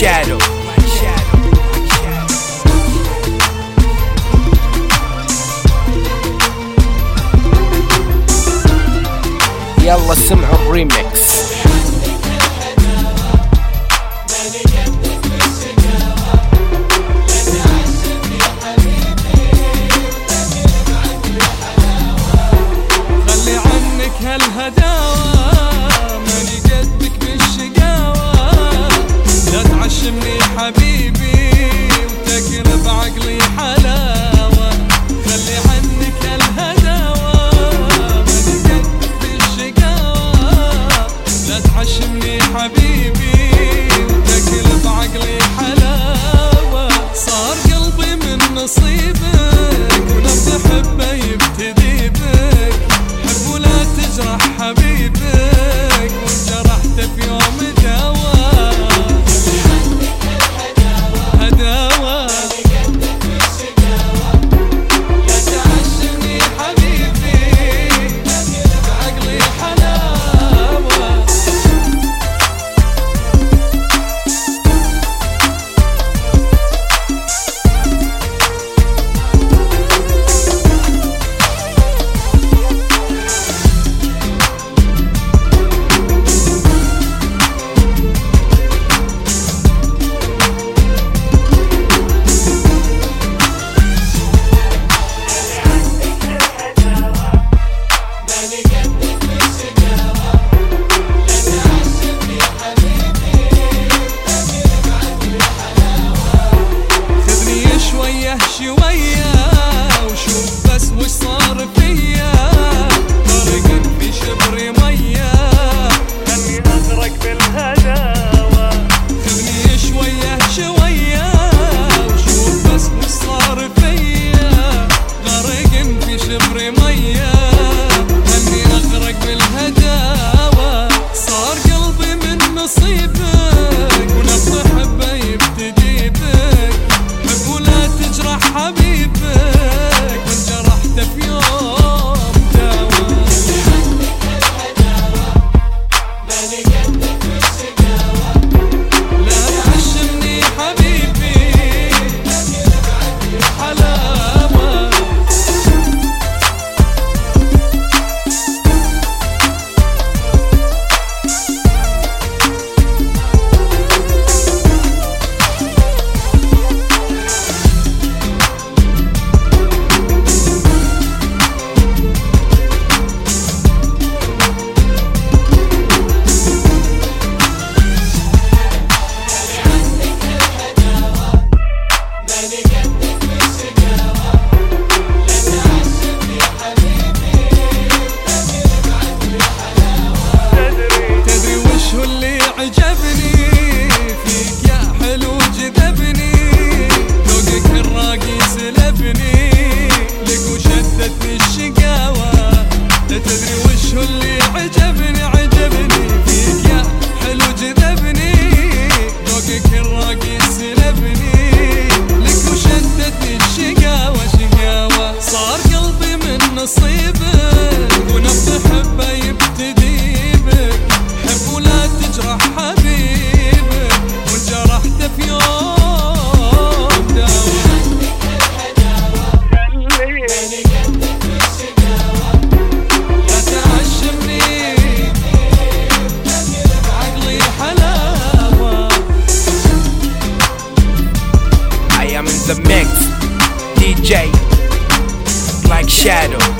shadow. يلا سمعوا الريمكس. خلي عنك هالهداوة ماني قدك بالشقاوة، لا تعشمني حبيبي وتكر بعقلي حلاوة. خلي عنك هالهداوة ماني قدك بالشقاوة، لا تعشمني حبيبي وتكر بعقلي حلاوة. صار قلبي من نصيبك ونبض حبه يبتدي بك، حب ولا تجرح حبيبك وانجرحت في يوم دواء. هداوة لا تعشمني حبيبي بعقلي حلاوة. شوية وشوف بس وش صار فيا، غرقت في شبري مية خلني أغرق بالهداوة. خذني شوية وشوف بس وش صار فيا، غرقت في شبري مية خلني أغرق بالهداوة. صار قلبي من نصيبك ونبض حبه يبتدي بك، حب ولا تجرح حبيبك وانجرحت في يوم دواء. لا تعشمني حبيبي حلاوة. عجبني فيك يا حلو جذبني، ذوقك الراقي سلبني لك وشدتني الشقاوة. لا تدري وش هو اللي عجبني فيك يا حلو جذبني، ذوقك الراقي سلبني لك وشدتني الشقاوة. صار قلبي من نصيبك ونبض حبه يبتدي بك، حب ولا تجرح حبيبك وانجرحت في يوم دواء. لا تعشمني بعقلي حلاوة. I am in the mix, DJ like Shadow.